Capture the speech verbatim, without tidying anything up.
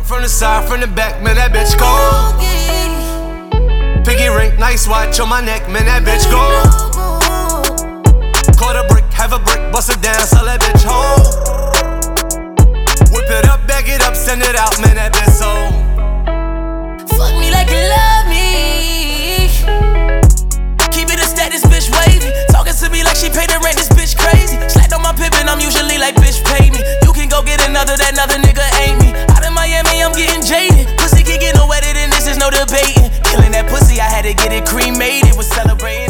From the side, from the back, man, that bitch cold. Piggy ring, nice watch on my neck, man, that bitch gold. Caught a brick, have a brick, bust it down, sell that bitch whole. Whip it up, bag it up, send it out, man, that bitch sold. Fuck me like you love me. Keep it a status, bitch wavy. Talking to me like she paid the rent, this bitch crazy. Slapped on my pippin', I'm usually like, bitch pay me. You can go get another, that another nigga ain't me. Out in Miami, I'm getting jaded. Pussy can get no wetter than this, is no debating. Killing that pussy, I had to get it cremated. Was celebrating.